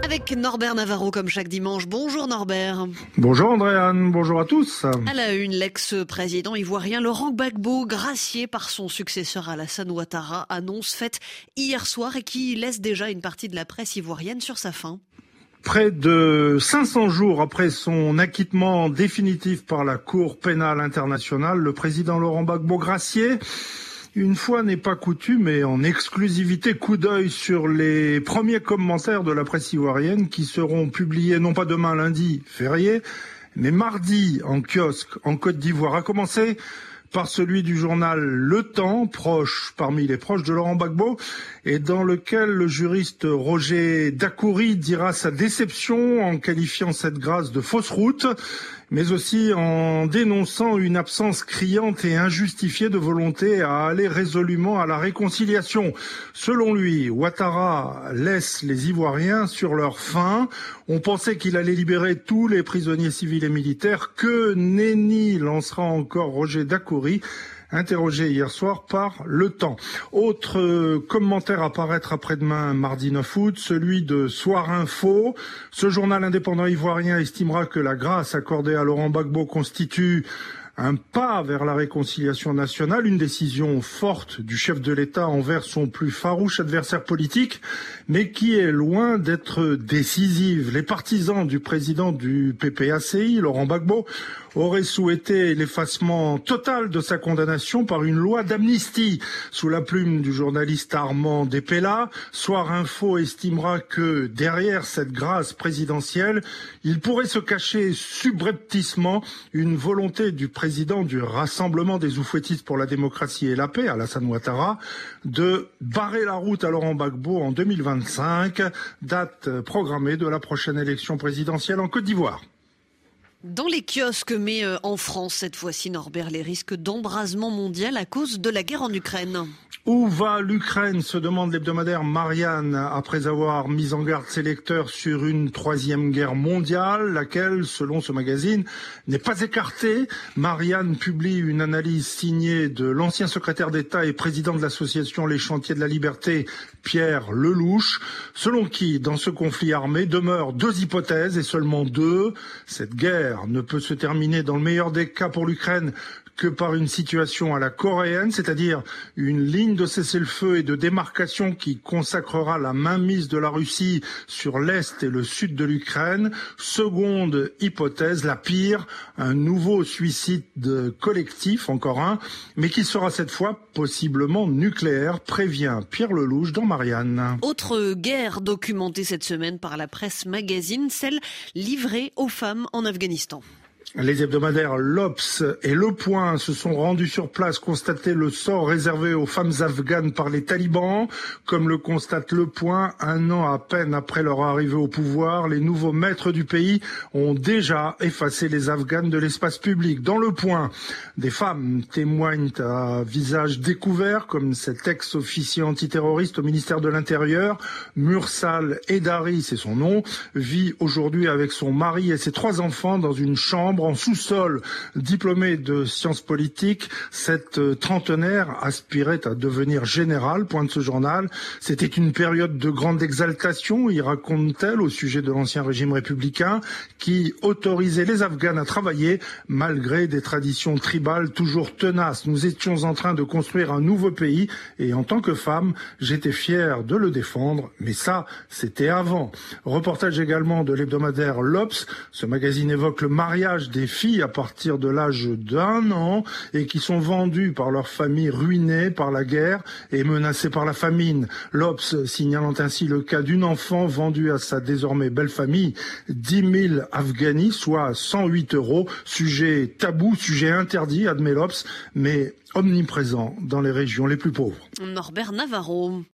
Avec Norbert Navarro comme chaque dimanche. Bonjour Norbert. Bonjour Andréane, bonjour à tous. À la une, l'ex-président ivoirien Laurent Gbagbo, gracié par son successeur Alassane Ouattara, annonce faite hier soir et qui laisse déjà une partie de la presse ivoirienne sur sa faim. Près de 500 jours après son acquittement définitif par la Cour pénale internationale, le président Laurent Gbagbo gracié. Une fois n'est pas coutume et en exclusivité, coup d'œil sur les premiers commentaires de la presse ivoirienne qui seront publiés non pas demain lundi, férié, mais mardi en kiosque en Côte d'Ivoire. À commencer par celui du journal Le Temps, parmi les proches de Laurent Gbagbo, et dans lequel le juriste Roger Dacoury dira sa déception en qualifiant cette grâce de fausse route, mais aussi en dénonçant une absence criante et injustifiée de volonté à aller résolument à la réconciliation. Selon lui, Ouattara laisse les Ivoiriens sur leur faim. On pensait qu'il allait libérer tous les prisonniers civils et militaires. Que nenni, lancera encore Roger Dacoury, interrogé hier soir par Le Temps. Autre commentaire à paraître après-demain, mardi 9 août, celui de Soir Info. Ce journal indépendant ivoirien estimera que la grâce accordée à Laurent Gbagbo constitue un pas vers la réconciliation nationale, une décision forte du chef de l'État envers son plus farouche adversaire politique, mais qui est loin d'être décisive. Les partisans du président du PPACI, Laurent Gbagbo, auraient souhaité l'effacement total de sa condamnation par une loi d'amnistie. Sous la plume du journaliste Armand Despella, Soir Info estimera que derrière cette grâce présidentielle, il pourrait se cacher subrepticement une volonté du président du Rassemblement des oufouettistes pour la démocratie et la paix, Alassane Ouattara, de barrer la route à Laurent Gbagbo en 2025, date programmée de la prochaine élection présidentielle en Côte d'Ivoire. Dans les kiosques, mais en France, cette fois-ci, Norbert, les risques d'embrasement mondial à cause de la guerre en Ukraine. Où va l'Ukraine, se demande l'hebdomadaire Marianne, après avoir mis en garde ses lecteurs sur une troisième guerre mondiale, laquelle, selon ce magazine, n'est pas écartée. Marianne publie une analyse signée de l'ancien secrétaire d'État et président de l'association Les Chantiers de la Liberté, Pierre Lelouch, selon qui, dans ce conflit armé, demeurent deux hypothèses et seulement deux. Cette guerre ne peut se terminer dans le meilleur des cas pour l'Ukraine que par une situation à la coréenne, c'est-à-dire une ligne de cessez-le-feu et de démarcation qui consacrera la mainmise de la Russie sur l'Est et le Sud de l'Ukraine. Seconde hypothèse, la pire, un nouveau suicide collectif, encore un, mais qui sera cette fois possiblement nucléaire, prévient Pierre Lelouch dans Marianne. Autre guerre documentée cette semaine par la presse magazine, celle livrée aux femmes en Afghanistan. Les hebdomadaires l'Obs et Le Point se sont rendus sur place constater le sort réservé aux femmes afghanes par les talibans. Comme le constate Le Point, un an à peine après leur arrivée au pouvoir, les nouveaux maîtres du pays ont déjà effacé les Afghanes de l'espace public. Dans Le Point, des femmes témoignent à visage découvert, comme cet ex-officier antiterroriste au ministère de l'Intérieur. Mursal Edari, c'est son nom, vit aujourd'hui avec son mari et ses 3 enfants dans une chambre en sous-sol. Diplômée de sciences politiques, cette trentenaire aspirait à devenir générale, pointe ce journal. C'était une période de grande exaltation, y raconte-t-elle, au sujet de l'ancien régime républicain, qui autorisait les Afghans à travailler malgré des traditions tribales toujours tenaces. Nous étions en train de construire un nouveau pays et en tant que femme, j'étais fière de le défendre, mais ça, c'était avant. Reportage également de l'hebdomadaire l'Obs. Ce magazine évoque le mariage des filles à partir de l'âge d'1 an et qui sont vendues par leur famille ruinée par la guerre et menacées par la famine. L'Obs signalant ainsi le cas d'une enfant vendue à sa désormais belle famille 10 000 Afghanis, soit 108 €. Sujet tabou, sujet interdit, admet l'Obs, mais omniprésent dans les régions les plus pauvres. Norbert Navarro.